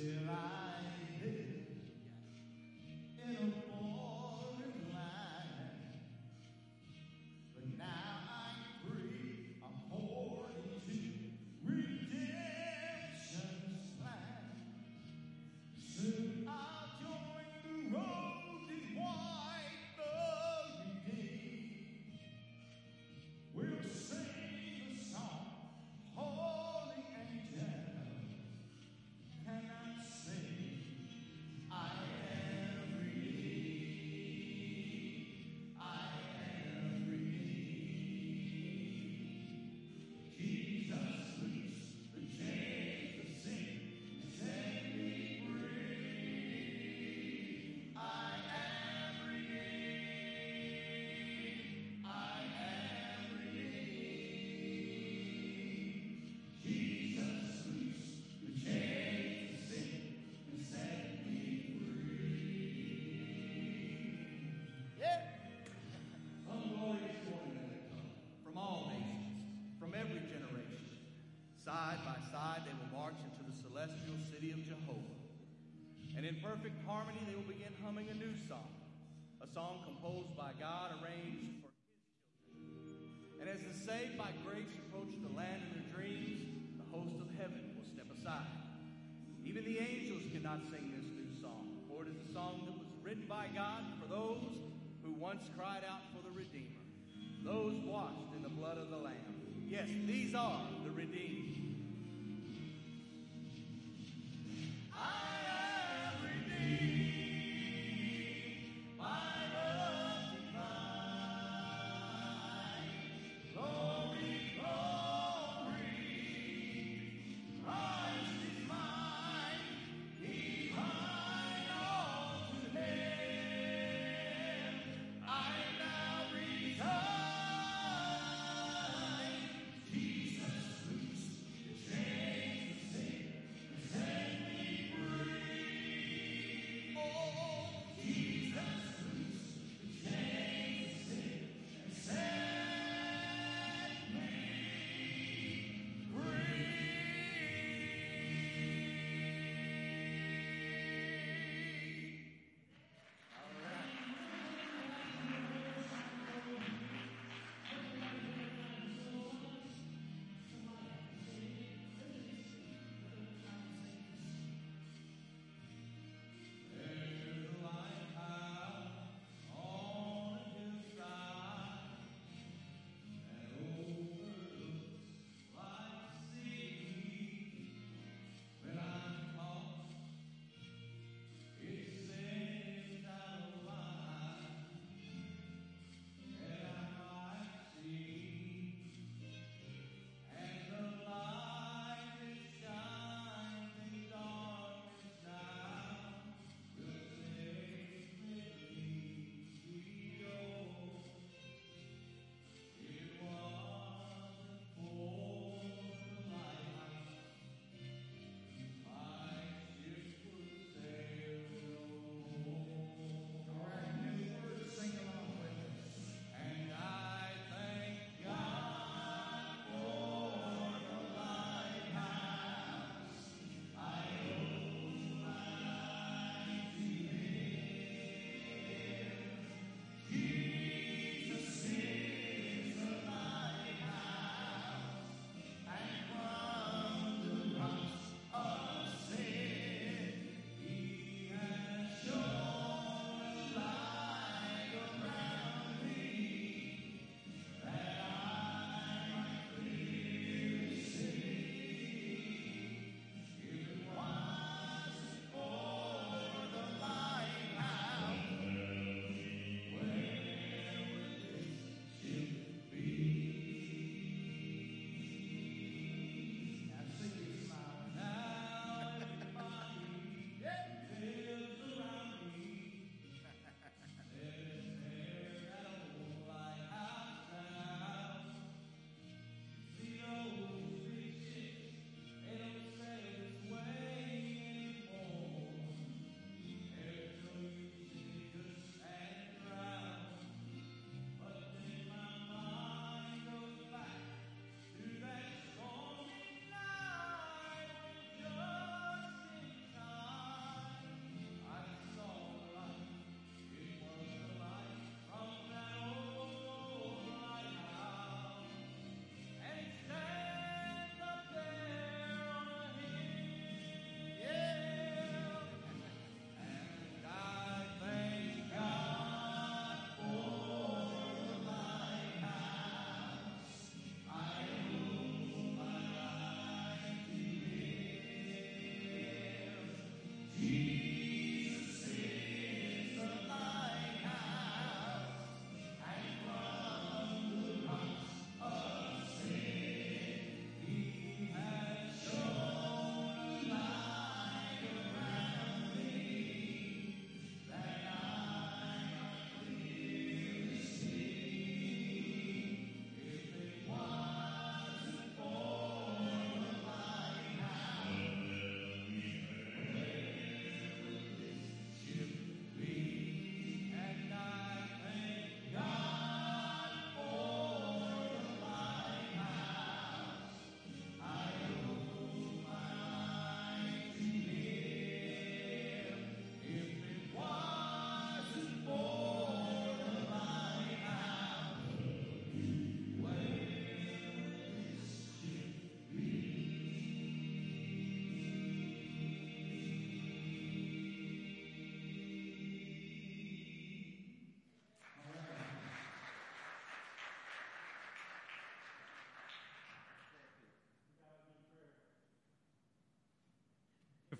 Still I live in a foreign land, but now I'm free. I'm born into redemption's plan. Soon I'll join the road in white, the redeemed. We'll sing the song, holy angels cannot sing. I am redeemed. I am redeemed. Jesus loose the chains of sin and set me free. I am redeemed. I am redeemed. Jesus loose the chains of sin and set me free. Yeah. Come, glorious morning, let it come. From all nations, from every generation, side by side they will march into the celestial city of Jehovah. And in perfect harmony they will begin humming a new song, a song composed by God, arranged for His children. And as the saved by grace approach the land in their dreams, the host of heaven will step aside. Even the angels cannot sing this new song, for it is a song that was written by God for those who once cried out for the Redeemer, those washed in the blood of the Lamb. Yes, these are the redeemed. I am redeemed by love divine. Glory, glory, Christ is mine. Divine all to Him. I now resign. Jesus loose the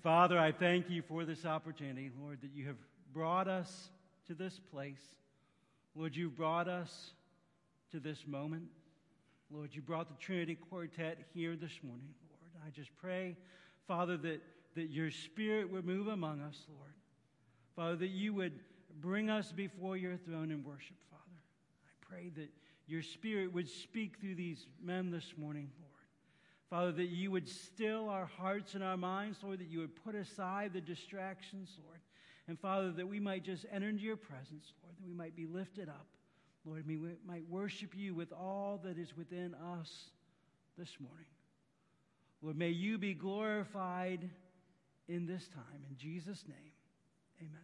Father, I thank you for this opportunity, Lord, that you have brought us to this place. Lord, you've brought us to this moment. Lord, you brought the Trinity Quartet here this morning, Lord. I just pray, Father, that your Spirit would move among us, Lord. Father, that you would bring us before your throne in worship, Father. I pray that your Spirit would speak through these men this morning, Lord. Father, that you would still our hearts and our minds, Lord, that you would put aside the distractions, Lord. And Father, that we might just enter into your presence, Lord, that we might be lifted up. Lord, we might worship you with all that is within us this morning. Lord, may you be glorified in this time. In Jesus' name, amen.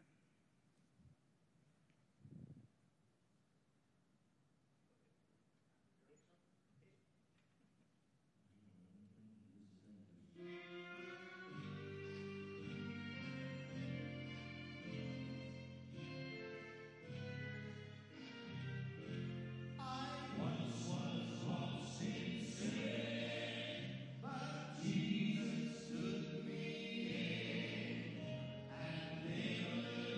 Jesus took me in, and then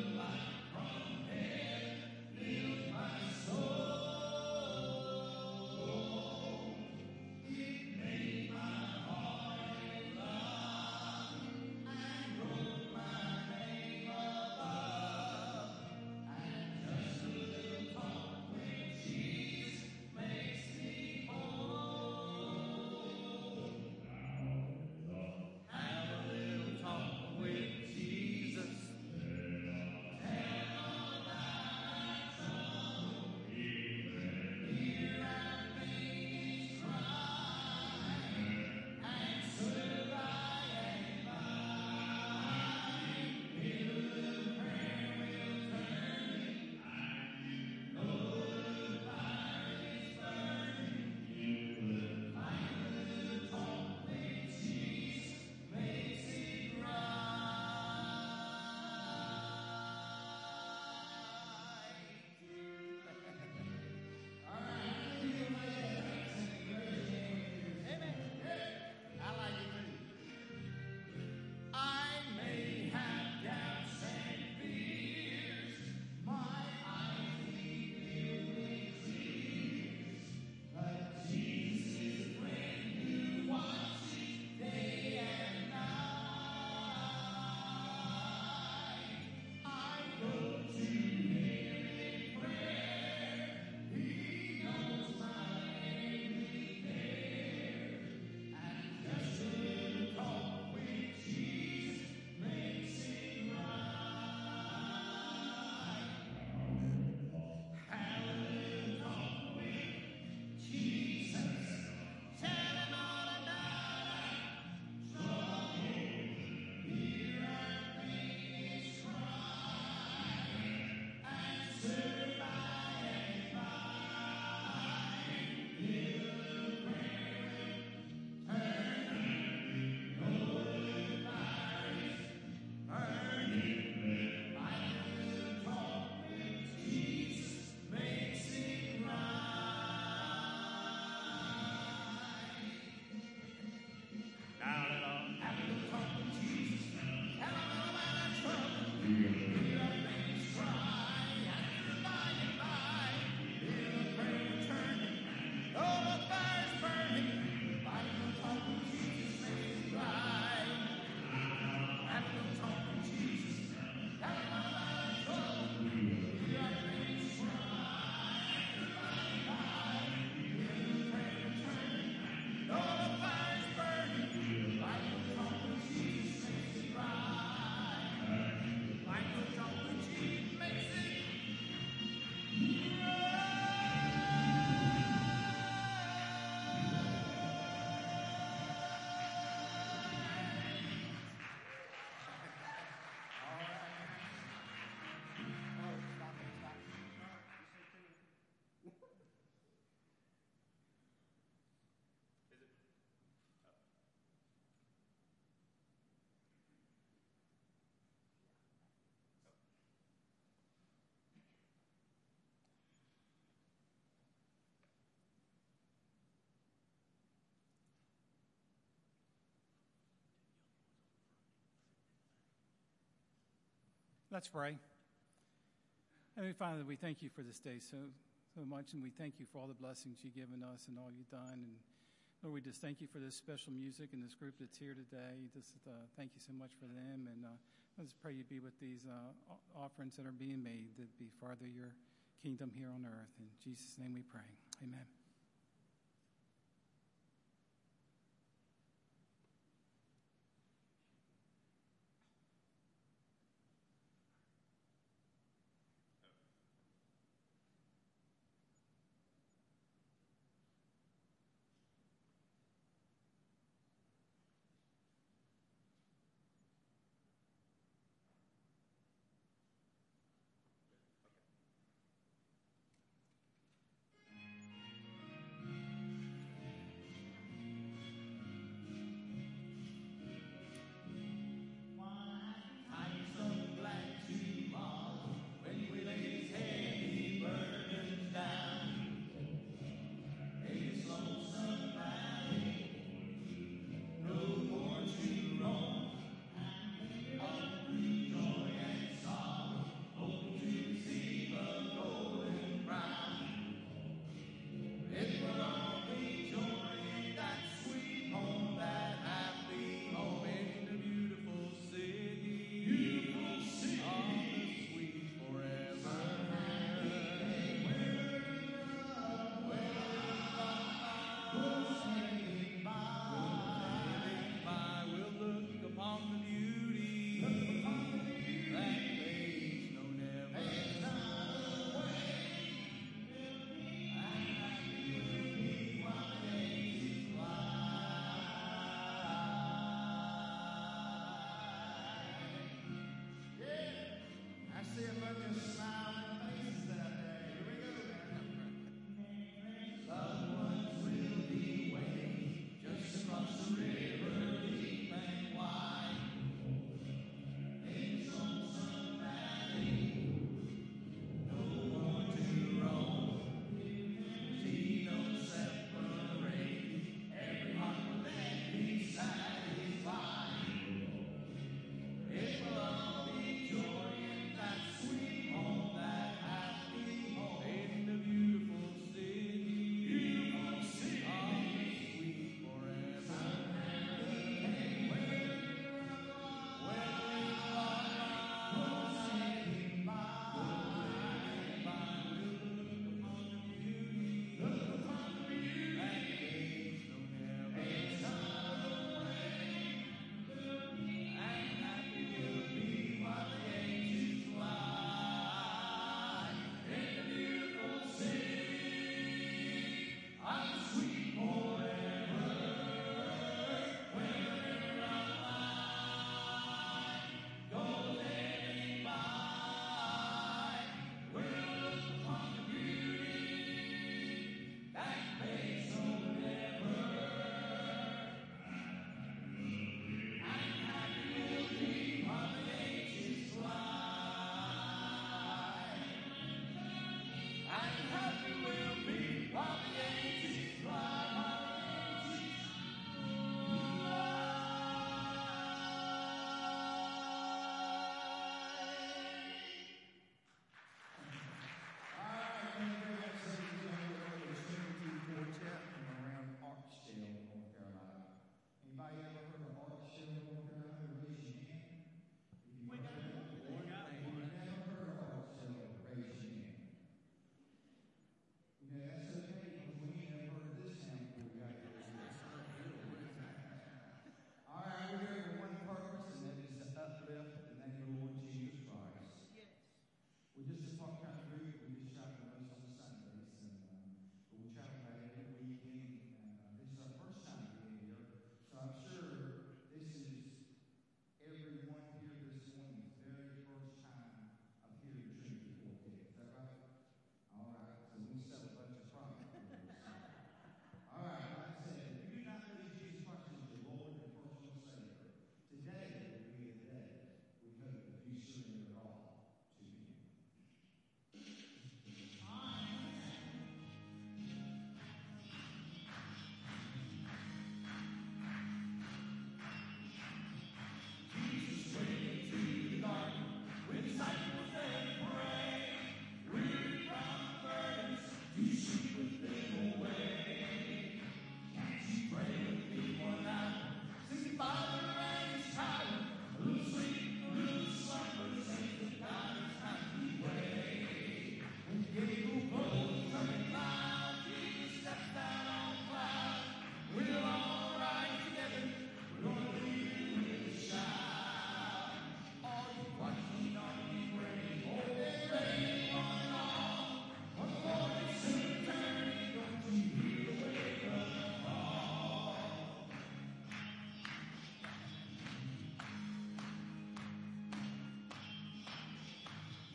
Let's pray. Heavenly Father, we thank you for this day so much, and we thank you for all the blessings you've given us and all you've done. And Lord, we just thank you for this special music and this group that's here today. Just thank you so much for them, and I just pray you be with these offerings that are being made, that be farther your kingdom here on earth. In Jesus' name we pray. Amen.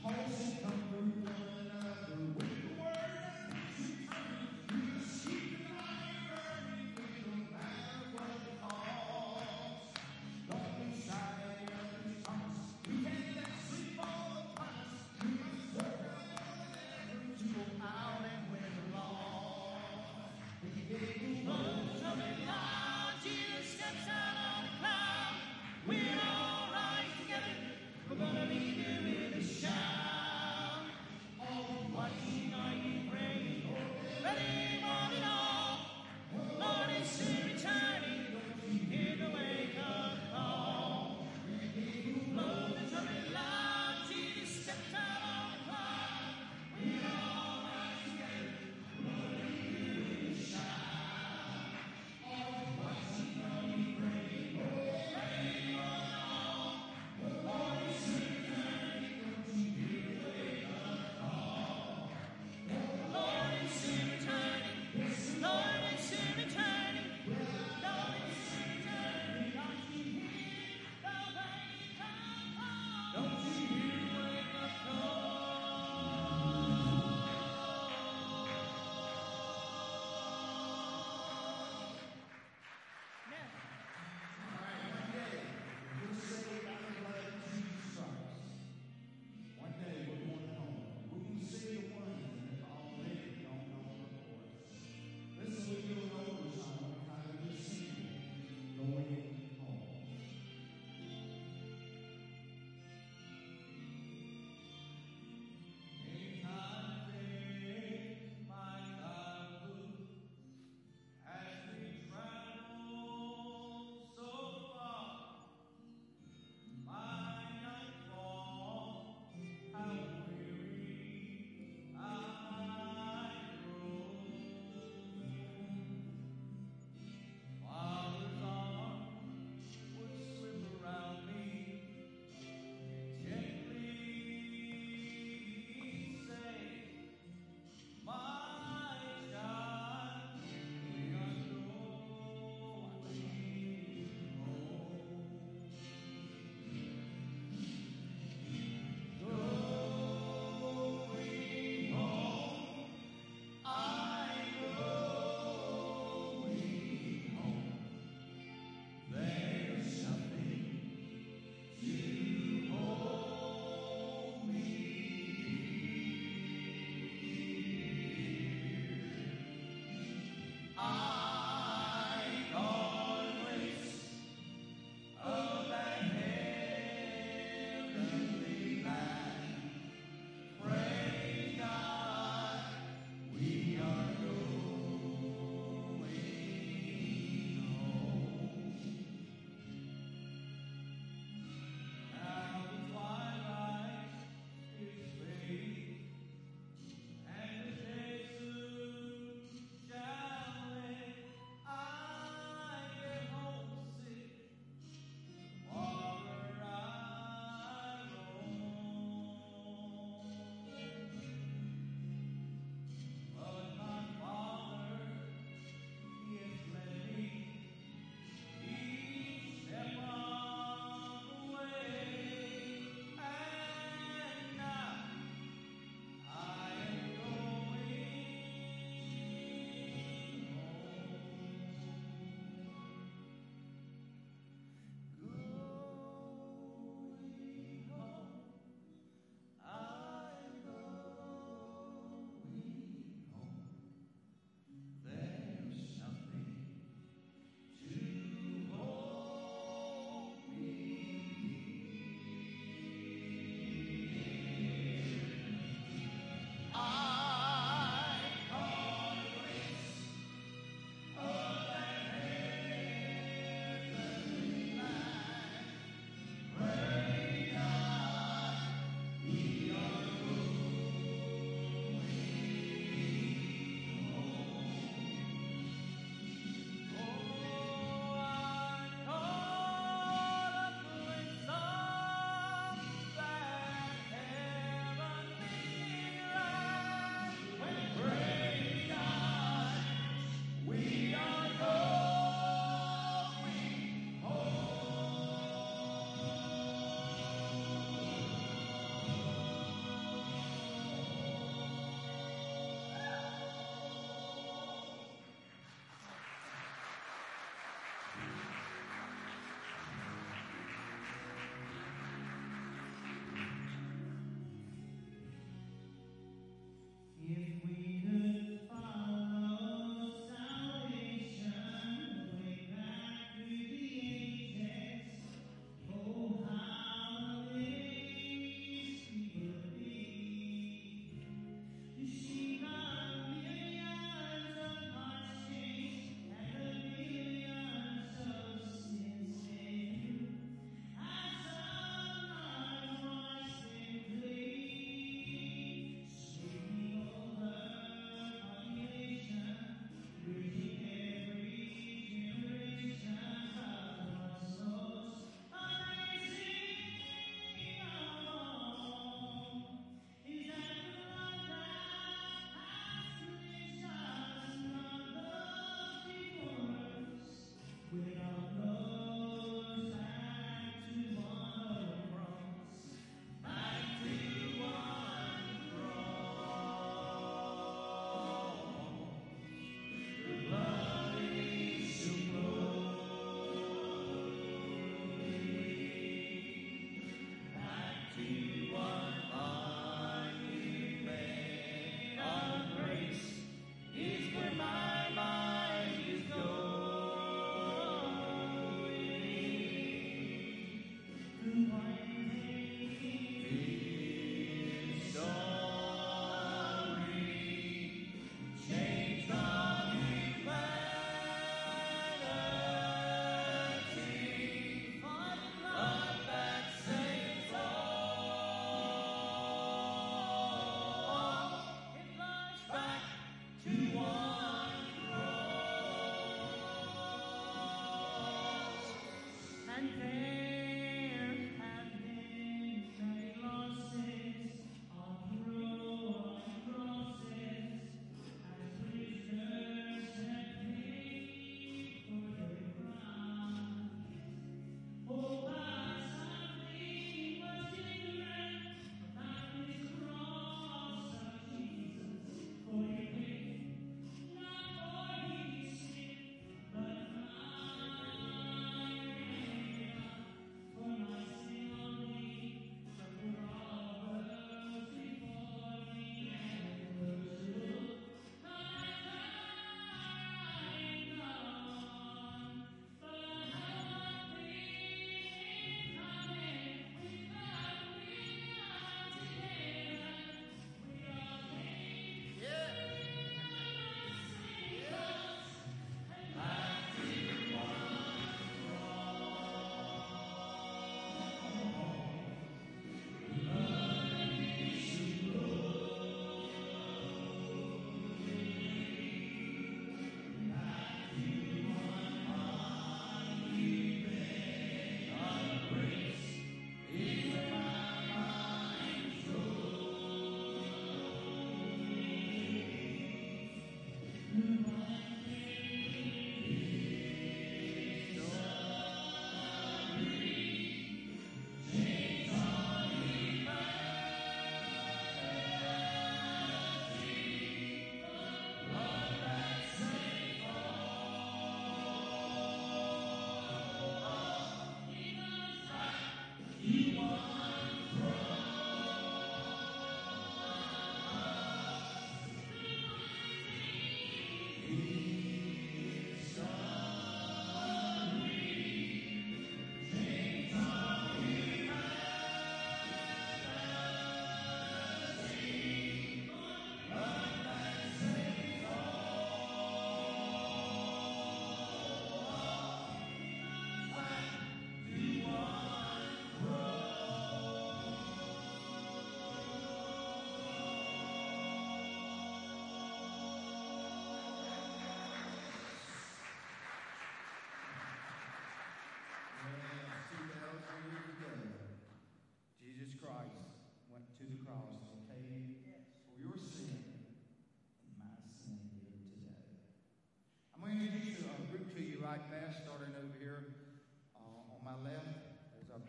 We're all right together. We're gonna leave you in the shine.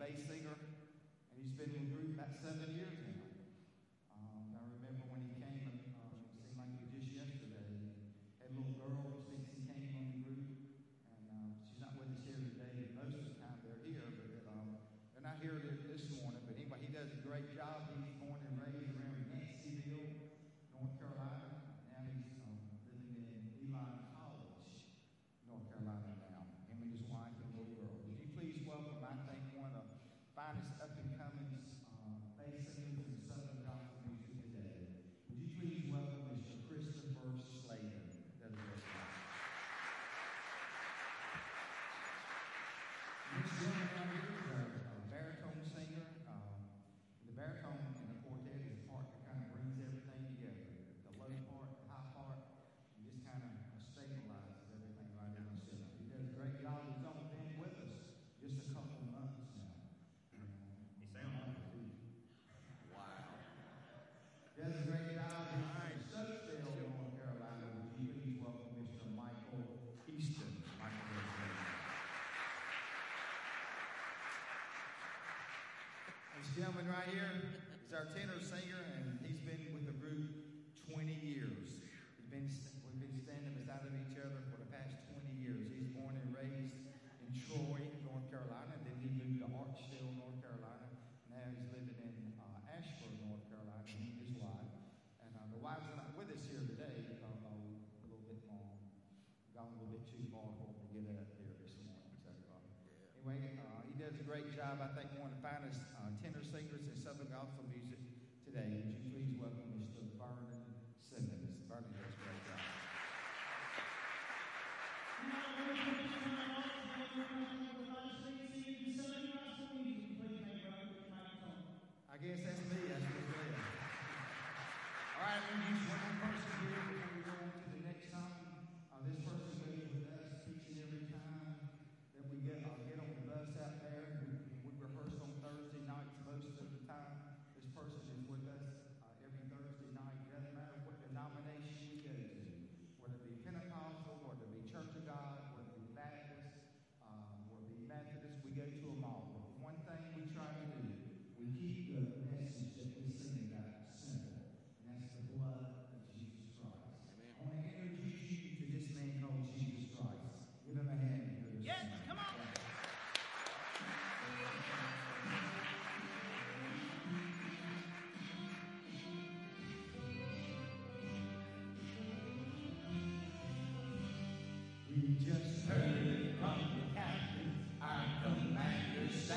bass singer, and he's been in the group about 7 years now. I remember when he came, it seemed like it was just yesterday. Had a little girl since he came on the group, and she's not with us here today. Most of the time they're here, but they're not here this morning. But anyway, he does a great job. He's born and raised around Nancyville, North Carolina. Now he's living in Elon College, North Carolina now. Him and his wife and little girl. Would you please welcome, I think, one of the finest up-and-coming bass singers in Southern gospel music today. Would you please welcome Mr. Christopher Slater? That's great. This young man is a baritone singer. The baritone in the quartet is the part that kind of brings everything together. The low part, the high part, and just kind of stabilizes everything right in the center. He does a great job. He's only been with us just a couple of months now. He sounds like it. Wow. Does a great job. He's from Stokesdale, North Carolina. Would you please welcome Mr. Michael Easton? Michael Easton. This gentleman right here is our tenor singer, and he's been with the group 20 years. We've been standing beside of each other for the past 20 years. He's born and raised in Troy, North Carolina. Then he moved to Archdale, North Carolina. Now he's living in Ashford, North Carolina, he and his wife. And the wife's not with us here today. A little bit long. Gone a little bit too far for him to get up here this morning. So, anyway, he does a great job. I think one of the finest tenor singers in Southern gospel music today. Would you please welcome Mr. Vernon Simmons? Vernon does a great job. I guess that's me. That's what's there. All right, we'll use one more person here before we go on to the next song. This person goes with us each and every time that we get on the bus out there. We rehearse on Thursday nights most of the time. This person is with us every Thursday night. It doesn't matter what denomination we go to, whether it be Pentecostal, whether it be Church of God, whether it be Baptist, whether it be Methodist, we go to them all. But one thing we try to do, we keep the message that we sing about simple, and that's the blood of Jesus Christ. Amen. I want to introduce you to this man called Jesus Christ. Give him a hand here. Yes, come on. We just heard from the captain, our commander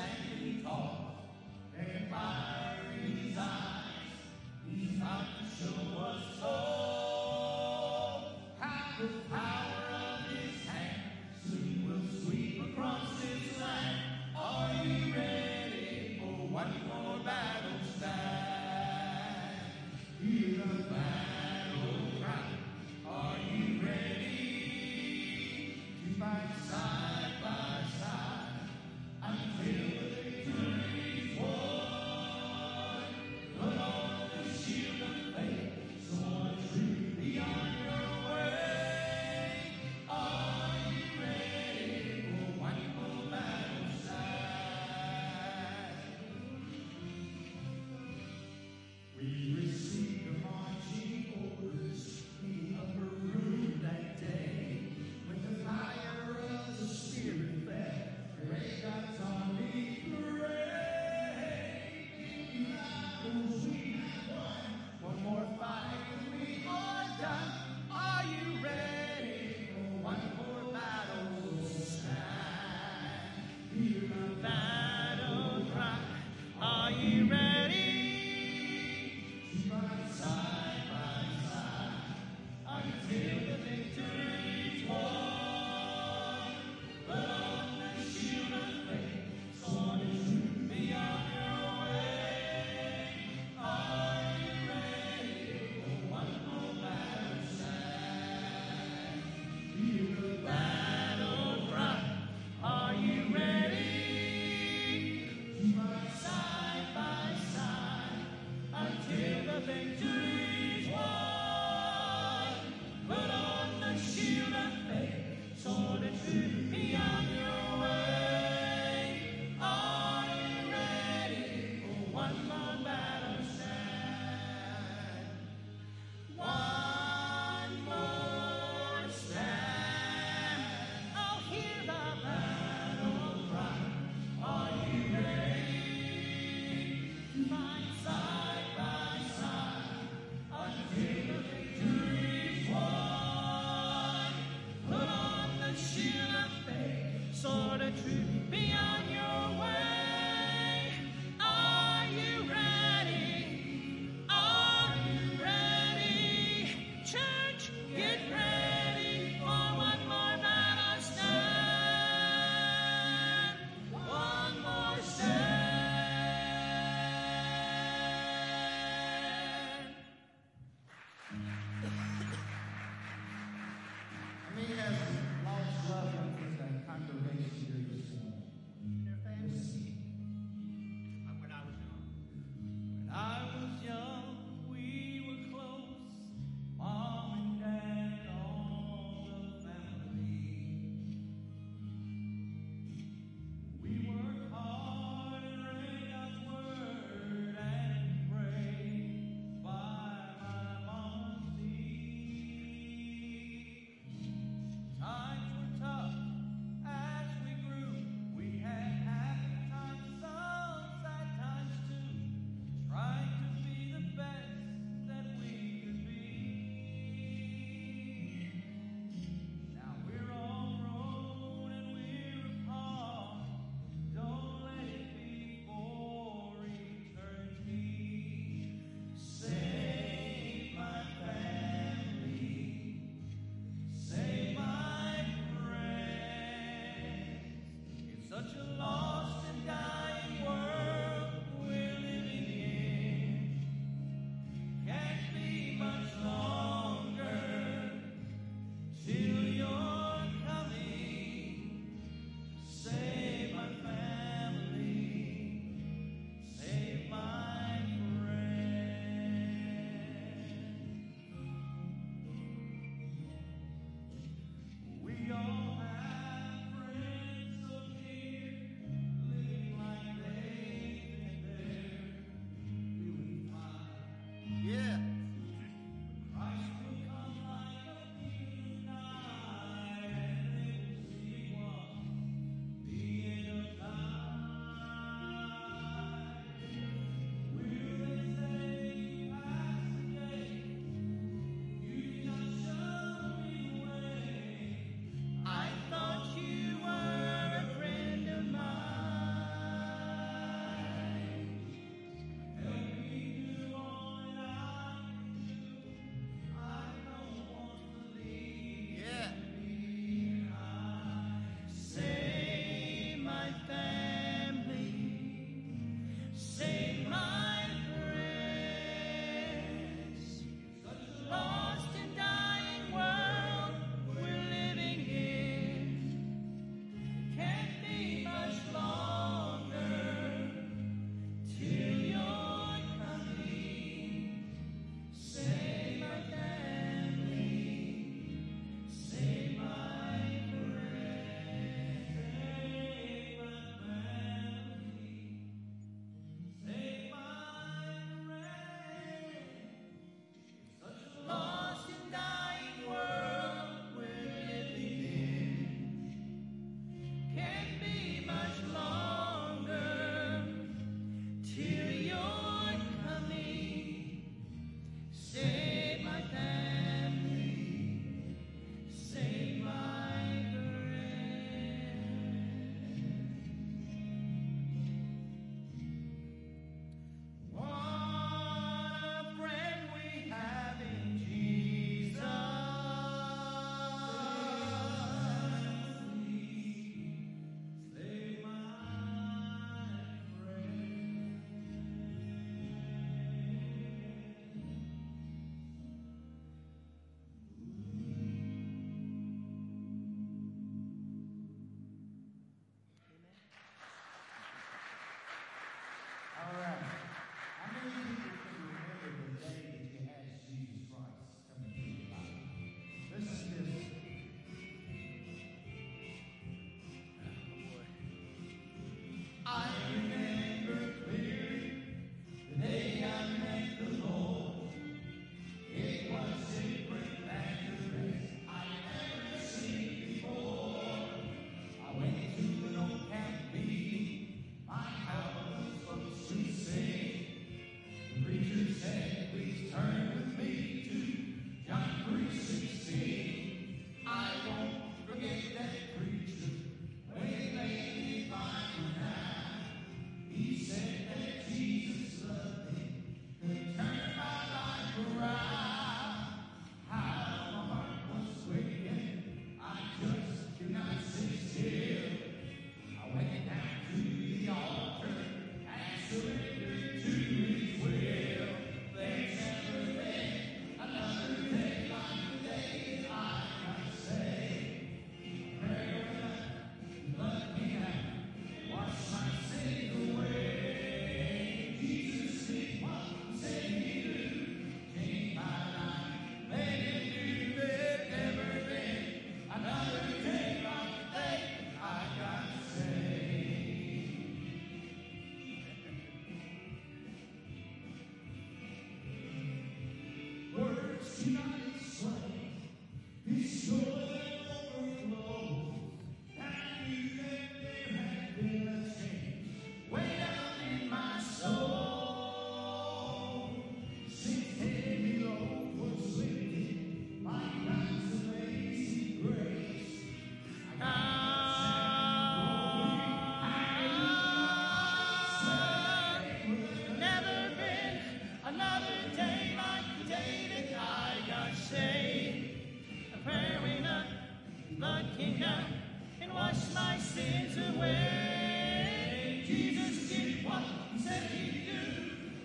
Never been another day like the day that I got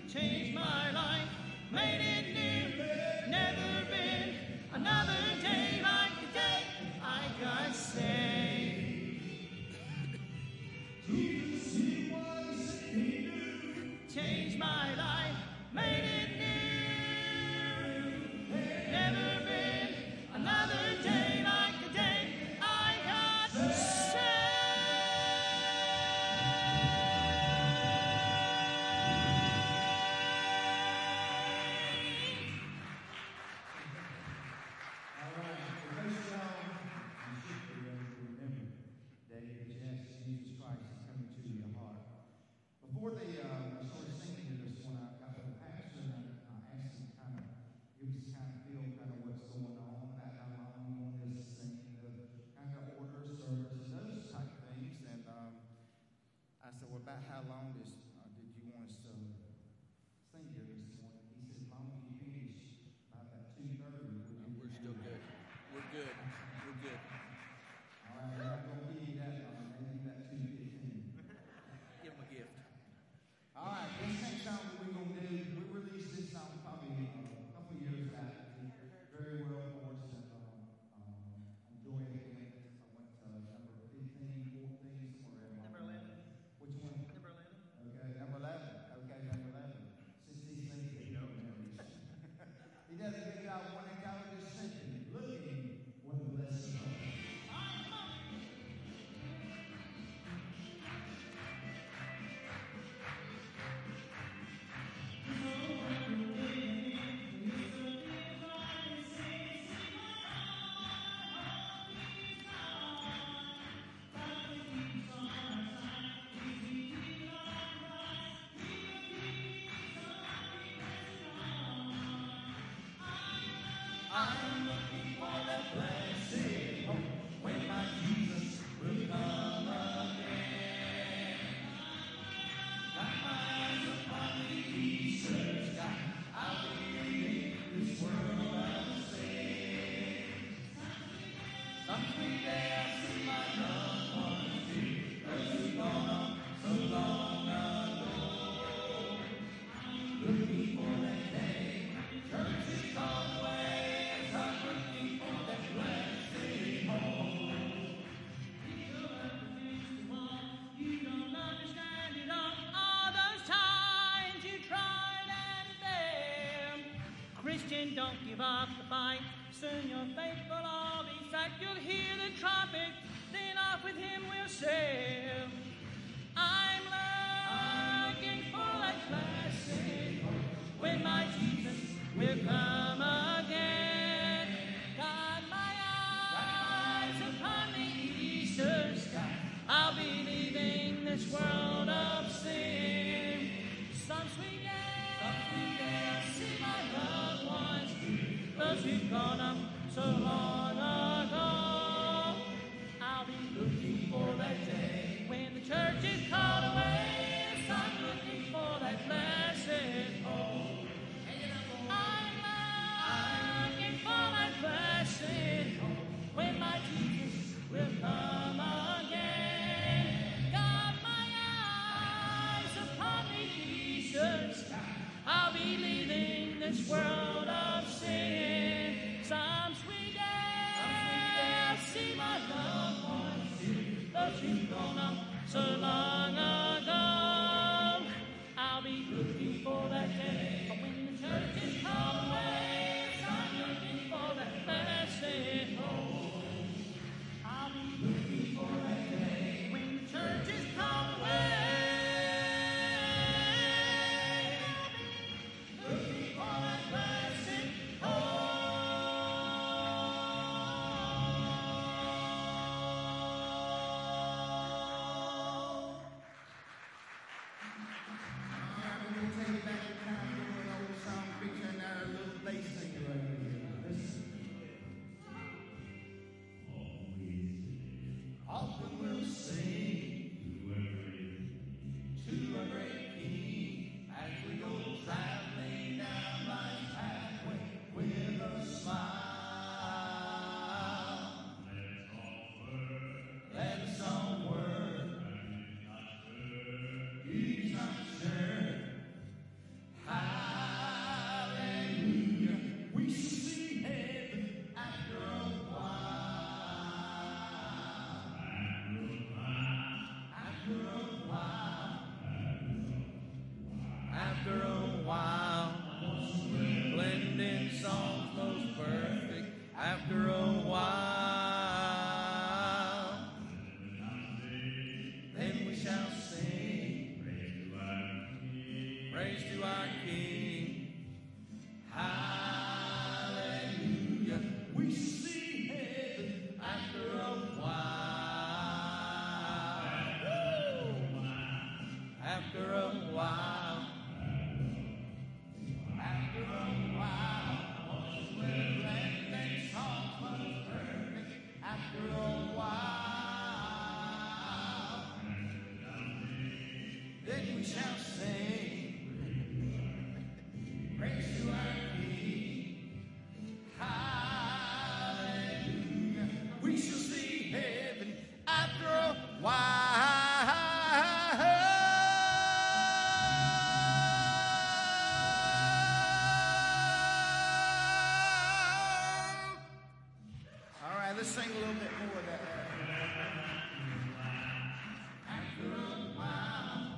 changed my life, made it new. Never been another day like the day I got saved. Jesus, He was, He knew. Changed my life, made it new. Never been another day like the day I got saved. All right, so first of all, you should be able to remember that you ask Jesus Christ to come into your heart. Before they started singing here this morning, I got with the pastor and I asked him kind of, give us kind of feel kind of what's going on, about how long you want us to sing, the kind of order of service, and those type of things. And I said, well, about how long did you want us to sing here this morning? He said, as long as you finish by about 2:30. We're still good. We're good. We're good. All right, I'm not going to give you that long. Maybe about 2:15. Give him a gift. All right, this next song that we're going to do, we released this song probably a couple of years back. It did very well for us, and enjoy it again. I went to number 15, 14, somewhere around. Number 11. Which one? Number 11. Okay, number 11. Okay, number 11. Since he sings it, you know. He does a good job when I got just singing, looking for the blessing of God. I'm looking for that blessing when my Jesus will come again. Got my eyes upon the eastern sky. I'll be leaving this world unsaved. Some sweet day I'll see my loved ones too, those who've gone on so long ago. Looking for that day, church is gone away. You don't understand it all those times you tried and failed. Christian, don't give up the fight. Soon your faith will all be sight. You'll hear the trumpet, then off with him we'll sail. I'm looking for that blessing when my Jesus will come again. Got my eyes upon the eastern sky. I'll be leaving this world of sin. Some sweet day I'll see my loved ones, those who've gone up so long ago. I'll be looking for that day when the church is called away. So I'm looking for that blessed hope. I'm looking for that blessed hope when my Jesus will come again. Got my eyes upon the eastern sky. I'll be leaving this world of sin. Some sweet day I'll see my loved ones, those who've gone up so long ago. I'll be looking for that day when the church is called away. So I'm looking for that blessed hope. I'll be looking for that day when the church is called away. Looking for that blessed sing a little bit more of that. After a while,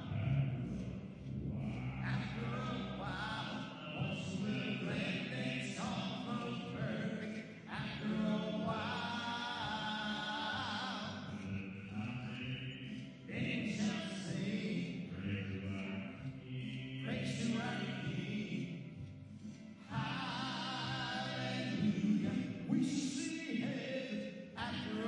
most of the great things come from perfect. After a while, they shall sing praise to our King. Hallelujah. We see heaven after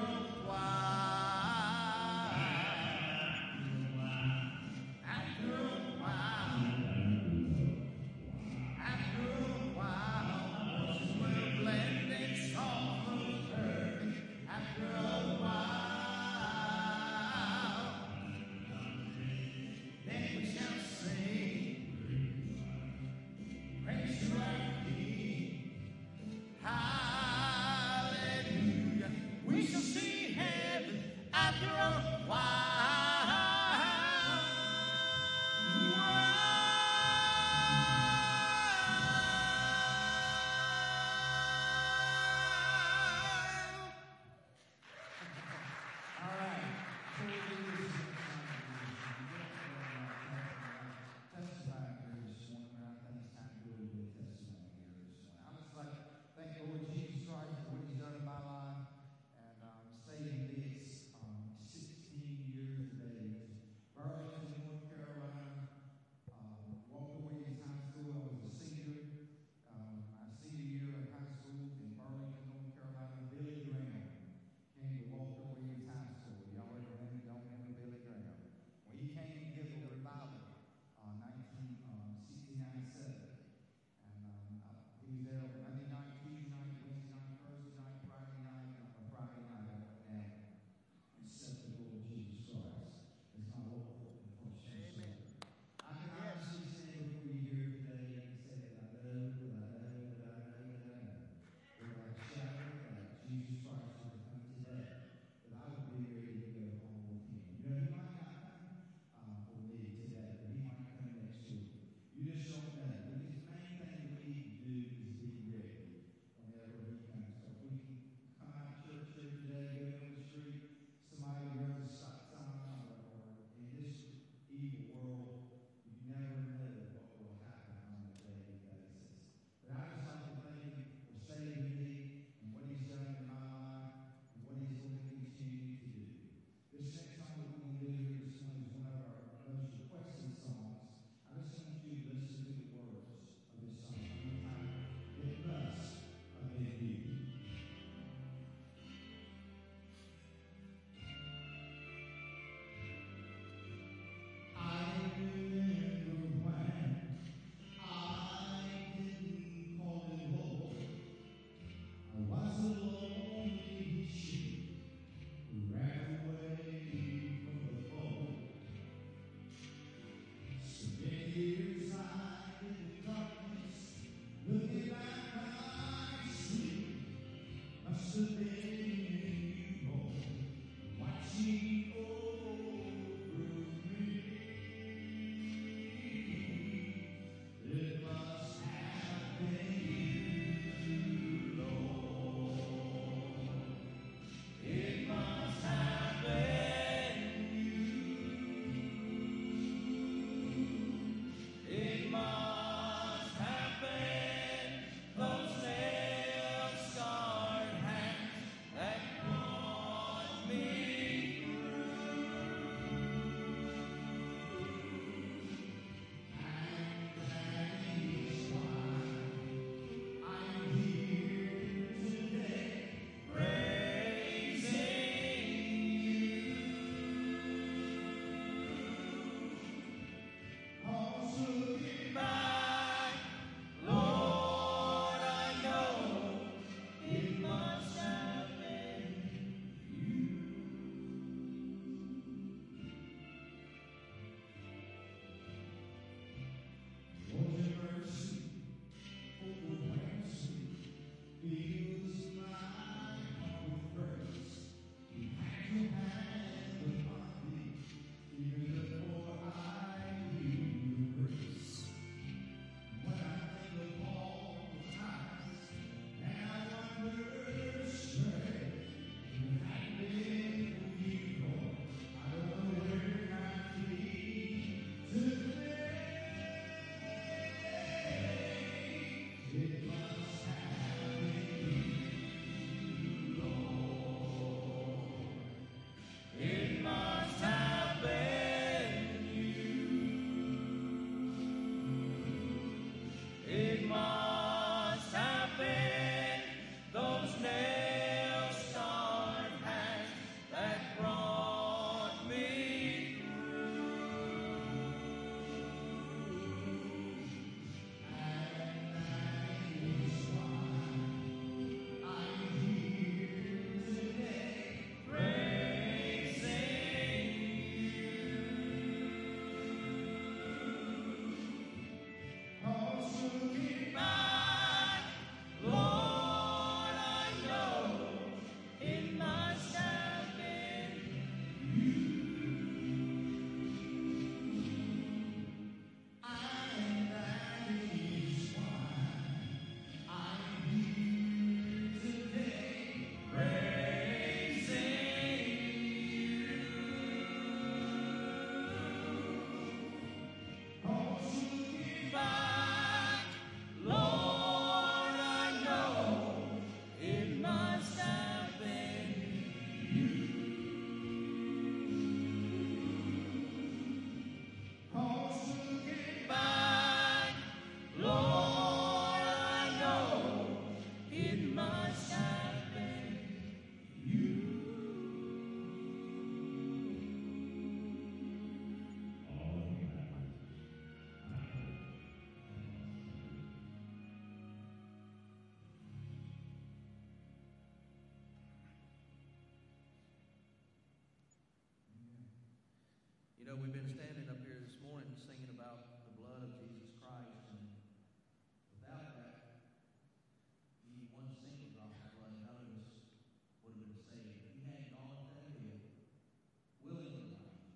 know, we've been standing up here this morning singing about the blood of Jesus Christ, and without that, even one single drop of blood, none of us would have been saved. If he had gone to that hill, willingly,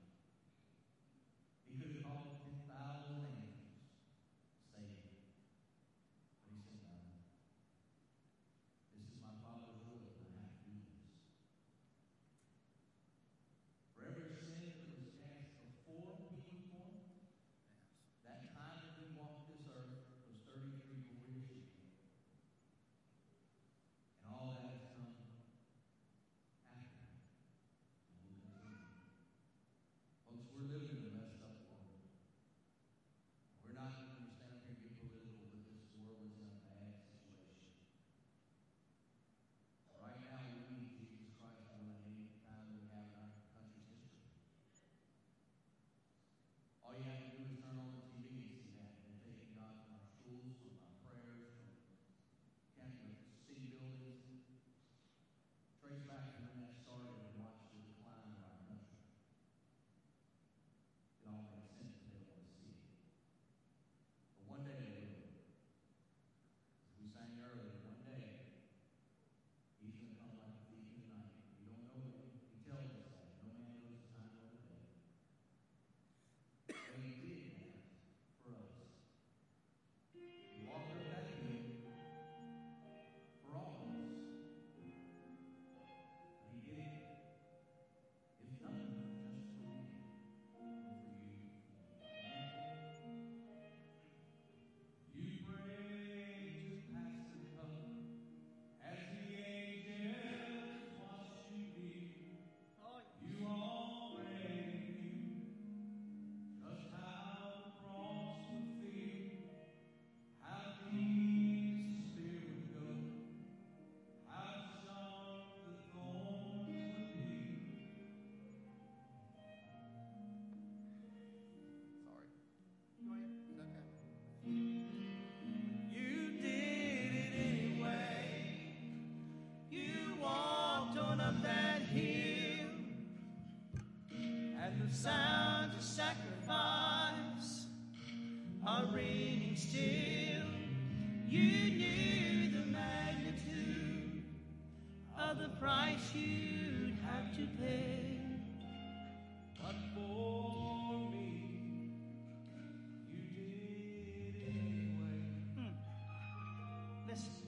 he could have called 10,000 angels, saved him. But he said, no. This is my Father's will, and I have to do this. For every sin that was cast before he was born, that time that he walked this earth was 33 glorious years. And all that has come after him. And will continue. Folks, we're living in a messed up world. We're not going to stand up here and get political, but this world is in a bad situation. Right now, we need Jesus Christ more than any time we have in our country's history. All you have to do is turn on the TV and see that. They're taking God from our schools, from our prayers, from city buildings. Trace back to when that started and watch the decline of our country. It all makes sense if they don't want to see it. But one day they will. As we sang earlier, one day he's going to come like a thief in the night. We don't know when. He tells us that. No man knows the time or the day. But he did that for us. He walked up that hill for all of us. But he did it, if nothing, just for me, and for you. You pray to pass the cup as the angels watch you leave. You already knew just how the cross would feel, how deep the spear would go, how sharp the thorns would be. Sorry. Go ahead. It's okay. You did it anyway. You walked on up that hill, and the sounds of sacrifice are ringing still. You knew the magnitude of the price you'd have to pay. But for me, you did it anyway. Listen.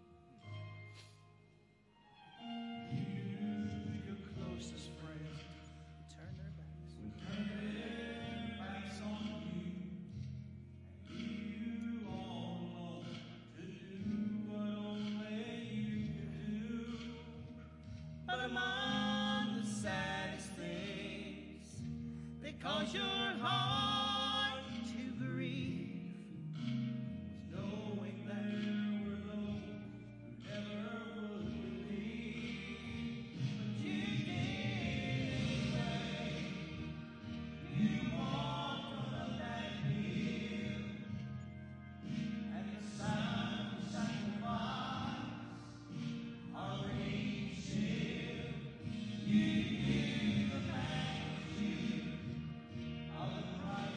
You knew your closest friends would turn their backs. Would turn their backs on you and leave you all alone to do what only you could do. But among the saddest things that cause your heart to grieve was knowing that there were those who never would believe. But you did anyway. You walked on up that hill, and the sound of sacrifice are ringing still. You knew the magnitude of the price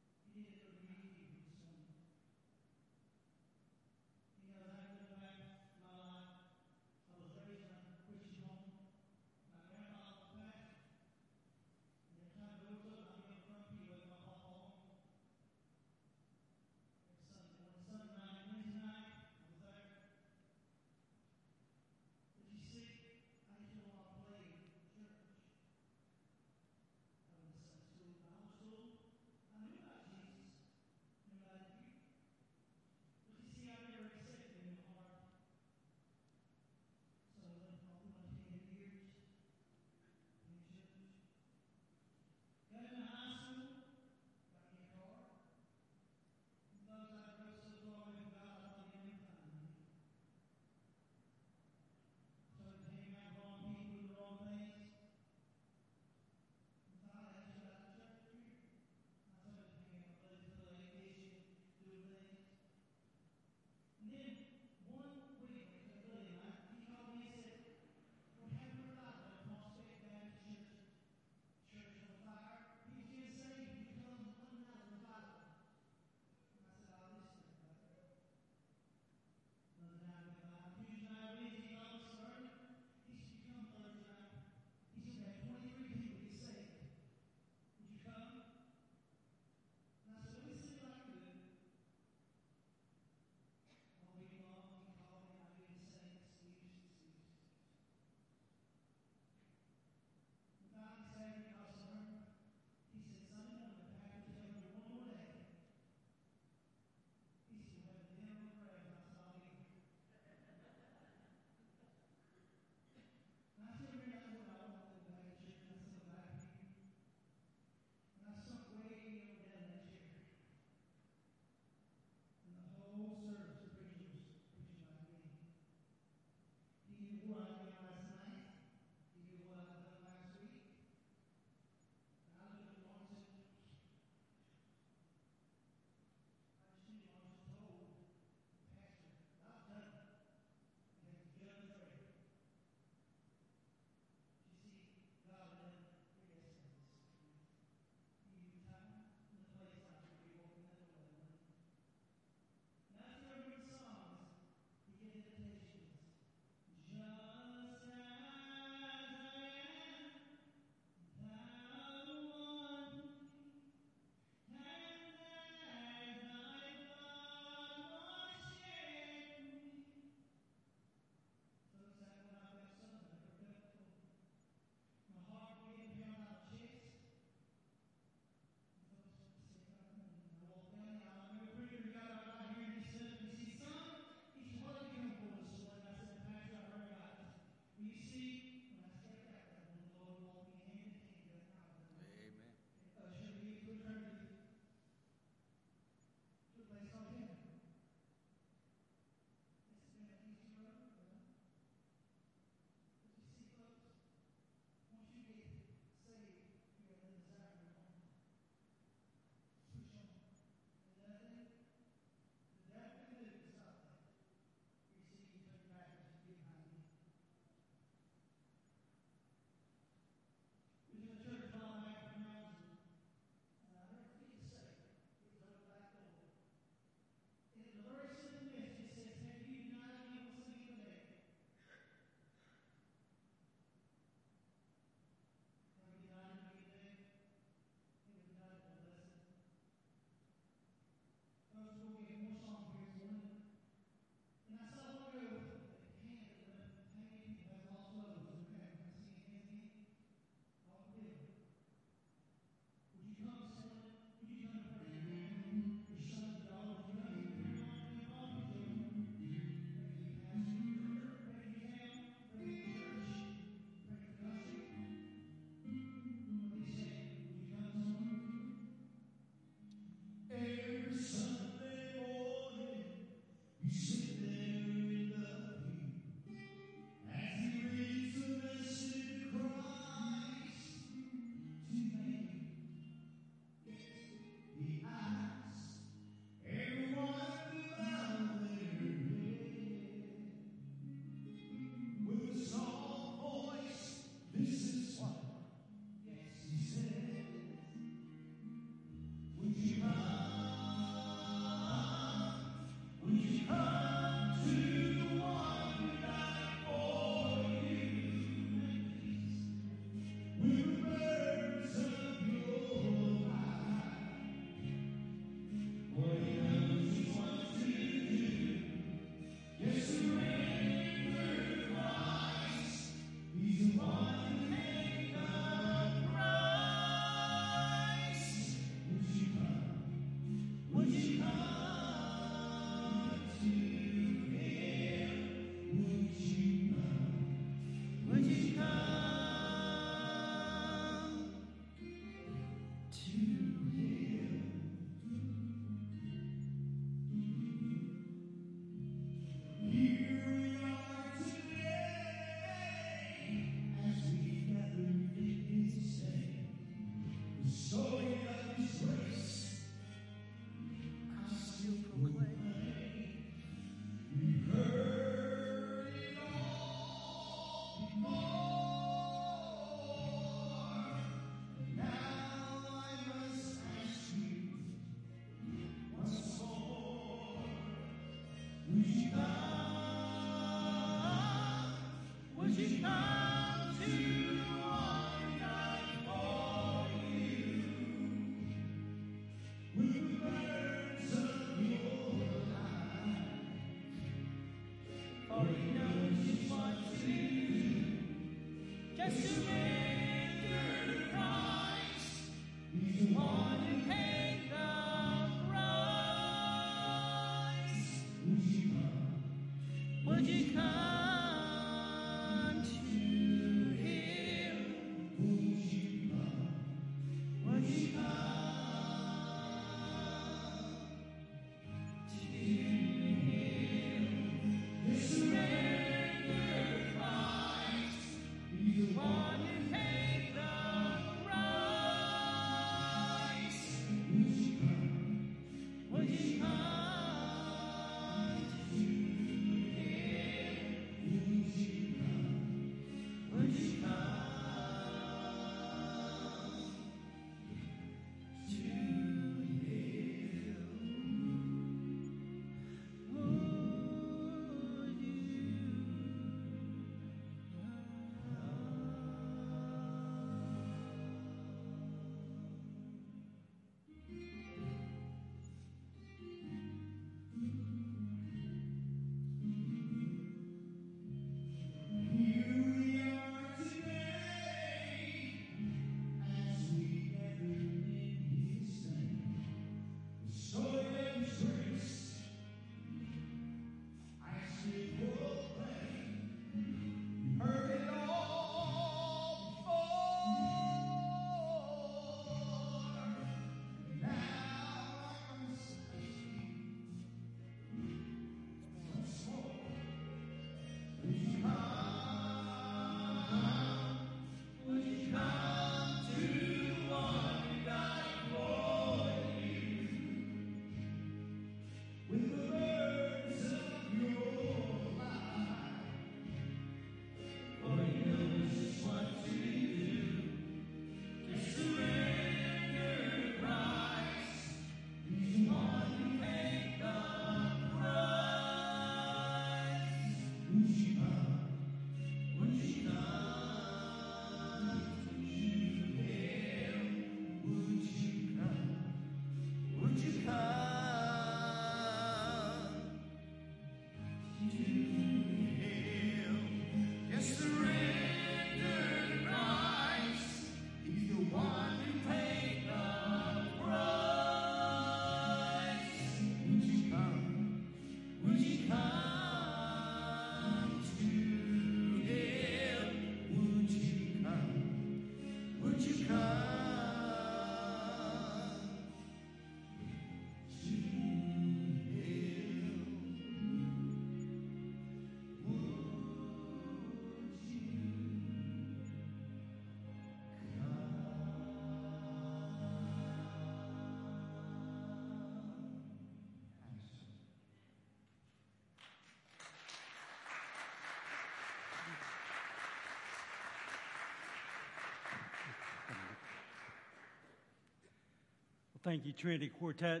Thank you, Trinity Quartet,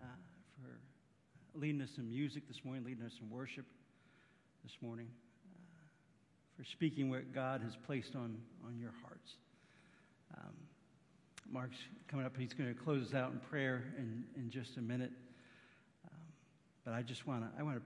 for leading us in music this morning, leading us in worship this morning, for speaking what God has placed on your hearts. Mark's coming up. He's going to close us out in prayer in just a minute. But I want to